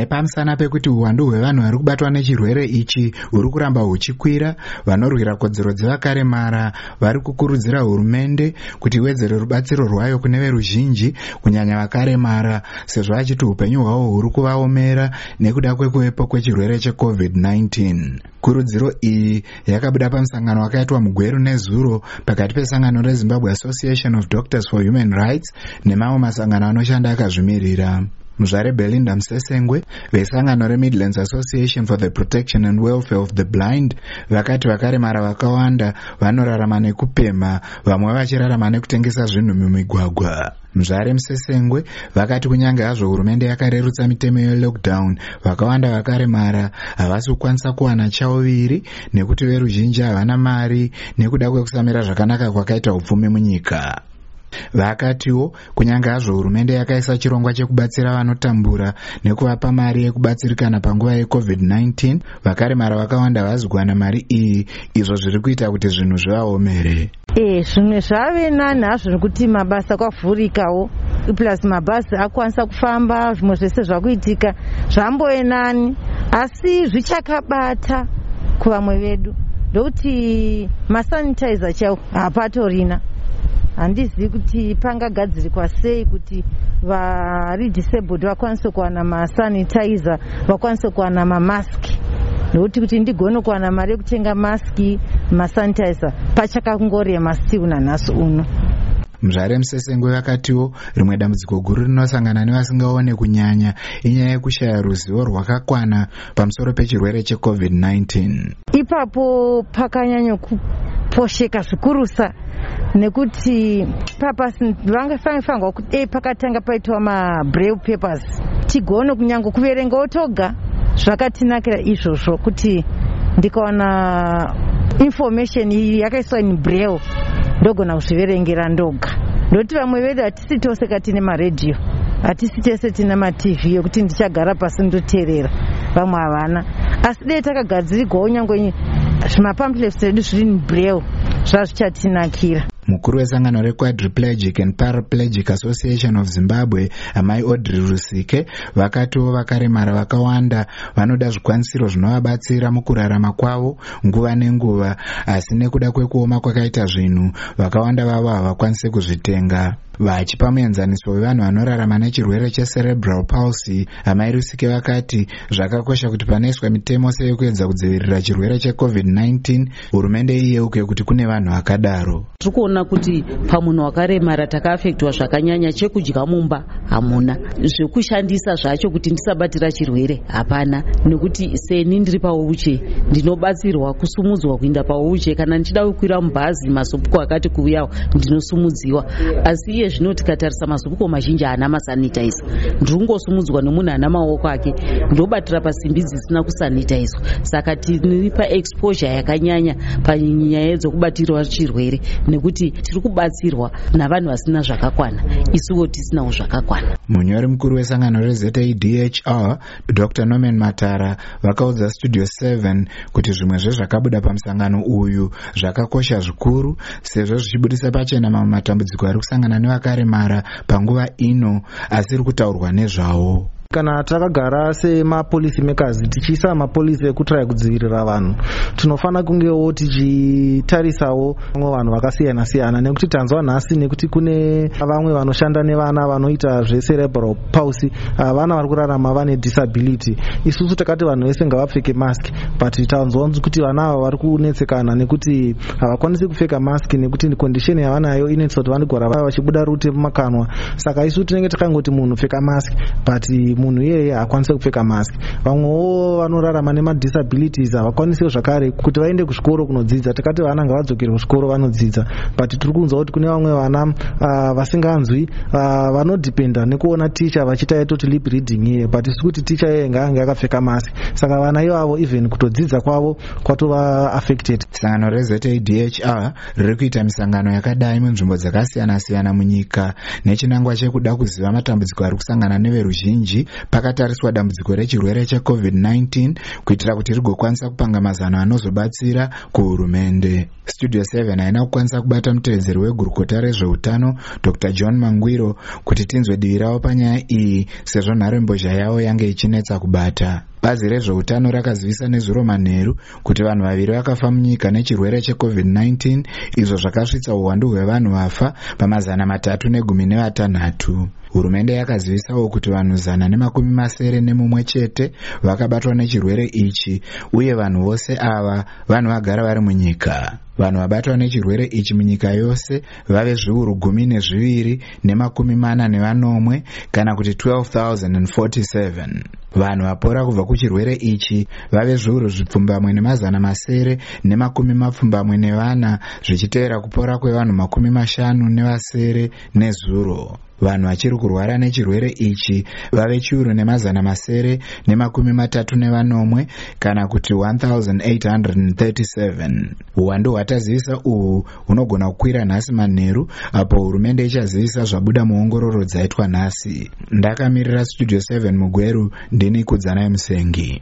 Pamusana pekuti uwandu hwevanhu vari kubatwa nechirwere ichi huri kuramba huchikwira, vanorwira kodzero dzevakaremara vari kukurudzira hurumende kuti iwedzere rubatsiro rwayo kune veruzhinji, kunyanya vakaremara, sezvo vachiti upenyu hwavo huri kuvaomera nekuda kwekuvepo kwechirwere cheCovid-19. Kurudziro iyi yakabuda pamusangano wakaitwa muGweru nezuro pakati pesangano reZimbabwe Association of Doctors for Human Rights nemamwe masangano anoshanda akazvimirira. Muzvare Belinda Msesengwe vesangano reMidlands Association for the Protection and Welfare of the Blind vakati vakaremara vakawanda vanorarama nekupema, vamwe vachirarama nekutengesa zvinhu mumigwagwa. Muzvare Msesengwe vakati kunyange hazvo hurumende yakarerutsa mitemo yelockdown, vakawanda vakaremara havasi kukwanisa kuwana chauviri nekuti veruzhinji havana mari nekuda kwekusamira zvakanaka kwakaita upfumi munyika. Vakatiwo kunyange hazvo hurumende yakaisa chirongwa chekubatsira vanotambura nekuvapa mari yekubatsirikana panguva yeCovid-19, vakaremara vakawanda havasi kuwana mari iyi, izvo zviri kuita kuti zvinhu zvivaomere. Zvimwe zvave nani hazvo nekuti mabasa kwavhurikawo, plus mabhazi akwanisa kufamba, zvimwe zvese zvakuitika zvambove nani, asi zvichakabata kuvamwe vedu ndokuti masanitizer chaiwo hapatorina. Handizivi kuti pangagadzirikwa sei kuti vari disabled vakwanise kuwana masanitizer, vakwanise kuwana mamaski, nokuti kuti ndigone kuwana mari yekutenga maski, masanitizer pachakangorema still nanhasi uno. Muzvare Msesengwe vakatiwo rimwe dambudziko guru rinosangana nevasingaone kunyanya inyaya yekushaya ruzivo rwakakwana pamusoro pechirwere cheCovid-19. Ipapo pakanyanya kuposheka zvikurusa nekuti papasi vangafangwa kuti pakatanga paitwa mabraille papers tigone kunyange kuverengawo toga. Zvakatinakira izvozvo kuti ndikaona information yakaiswa in braille ndogona kuzviverengera ndoga, ndokuti vamwe vedu hatisi tose katine maredhiyo, hatisi tese tine matv yokuti ndichagara pasi ndoteerera, vamwe havana, asi dei takagadzirirwawo nyange zvimapamphlets edu zviri in braille zvazvichatinakira. Mukuru wesangano reQuadriplegic and Paraplegic Association of Zimbabwe, Amai Audrey Rusike, vakatiwo vakaremara vakawanda vanoda zvikwanisiro zvinovabatsira mukurarama kwavo nguva nenguva, asi nekuda kwekuoma kwakaita zvinhu vakawanda vavo havakwanisi kuzvitenga. Vachipa muenzaniso wevanhu vanorarama nechirwere checerebral palsy, Amai Rusike vakati zvakakosha kuti panoiswa mitemo seyekuedza kudzivirira chirwere cheCovid-19, hurumende iyeuke kuti kune vanhu vakadaro. Tikuona kuti pamunhu wakaremara takaafektwa zvakanyanya, chekudya mumba hamuna, zvekushandisa zvacho kuti ndisabatira chirwere hapana, nekuti seni ndiri pauche ndinobatsirwa kusumudzwa kuenda pauche, kana ndichida kukwira mubhazi mazupiko akati kuuyawo ndinosumudziwa, asi iye zvino tikatarisa mazupiko mazhinji haana masanitizer, ndingosumudzwa nemunhu ana maoko ake, ndobatira pasimbi dzisina kusanitizwa, saka tiri paexposure yakanyanya panyaya dzokubatirwa chirwere, nekuti tiri kubatsirwa navanhu vasina zvakakwana, isuwo tisinawo zvakakwana. Munyori mukuru wesangano reZADHR, Dr. Norman Matara, vakaudza Studio 7 kuti zvimwe zvezvakabuda pamusangano uyu zvakakosha zvikuru, sezvo zvichibudisa pachena mamwe matambudziko ari kusangana nevakaremara panguva ino, asi iri kutaurwa nezvawo. Kana takagara semapolisi makers tichiisa mapolisi ekutraya kudzivirira vanhu, tinofana kungewo tichitarisawo vanhu vakasiyana siyana, nekuti tanzwa nhasi nekuti kune vamwe vanoshanda nevana vanoita zvecerebral palsy, vana vari kurarama vane disability. Isusu takati vanhu vese ngavapfeke mask, but tanzwa kuti vana ava vari kunetsekana nekuti havakwanisi kupfeka mask nekuti condition yavanayo inoita kuti vanogara vachibuda rute mumakanwa. Saka isusu tinenge takangoti munhu pfeka mask, but munhu iyeye haakwanisi kupfeka mask. Vamwewo vanorarama nemadisabilities havakwanisiwo zvakare kuti vaende kuzvikoro kunodzidza. Takati vana ngavadzokere kuzvikoro vanodzidza, but tiri kunzwa kuti kune vamwe vana vasinganzwi vanodhipenda nekuona ticha vachiita toti lip reading iye, but isi kuti ticha iye ngaange akapfeka mask. Saka vana ivavo even kutodzidza kwavo kwatova affected. Sangano reZADHR riri kuita misangano yakadai munzvimbo dzakasiyana siyana munyika nechinangwa chekuda kuziva matambudziko ari kusangana neveruzhinji pakatariswa dambudziko rechirwere cheCovid-19 kuitira kuti rigokwanisa kupanga mazano anozobatsira kuhurumende. Studio 7 haina kukwanisa kubata mutevedzeri wegurukota rezveutano Dr. John Mangwiro kuti tinzwe divi ravo panyaya iyi sezvo nharembozha yavo yange ichinetsa kubata. Bazi rezveutano rakazivisa nezuro manheru kuti vanhu vaviri vakafa munyika nechirwere cheCovid-19, izvo zvakasvitsa uwandu hwevanhu vafa pa316. Hurumende yakazivisawo kuti vanhu 171 chete vakabatwa nechirwere ichi, uye vanhu vose ava vanhu vagara vari munyika. Vanhu vabatwa nechirwere ichi munyika yose vave 12,040 kana kuti 12,047. Vanhu vapora kubva kuchirwere ichi vave 7,940 zvichitevera kupora kwevanhu 50 nezuro. Vanhu vachiri kurwara nechirwere ichi vave 1,934 kana kuti 1,837. Uwandu hwatazivisa uhu hunogona kukwira nhasi manheru apo hurumende ichazivisa zvabuda muongororo dzaitwa nhasi. Ndakamirira Studio 7 Mugweru, ndini Kudzanai Musengi.